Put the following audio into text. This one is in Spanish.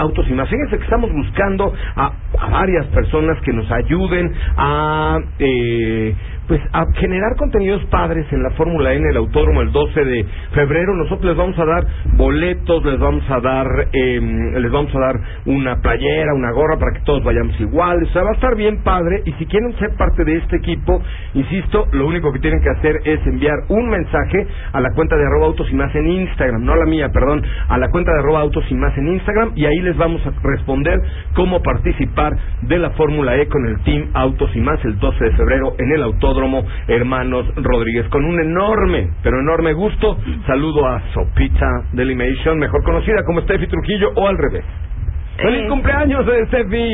Autos y Más. Fíjense que estamos buscando a varias personas que nos ayuden a generar contenidos padres en la Fórmula E en el Autódromo el 12 de febrero. Nosotros les vamos a dar boletos, les vamos a dar una playera, una gorra para que todos vayamos iguales. O sea, va a estar bien padre. Y si quieren ser parte de este equipo, insisto, lo único que tienen que hacer es enviar un mensaje a la cuenta de @Autos y Más en Instagram, no a la mía, perdón, a la cuenta de @Autos y Más en Instagram, y ahí les vamos a responder cómo participar de la Fórmula E con el Team Autos y Más el 12 de febrero en el Autódromo Hermanos Rodríguez. Con un enorme, pero enorme gusto, saludo a Sopita Delimation, mejor conocida como Steffi Trujillo, o al revés. ¡Feliz cumpleaños, Steffi!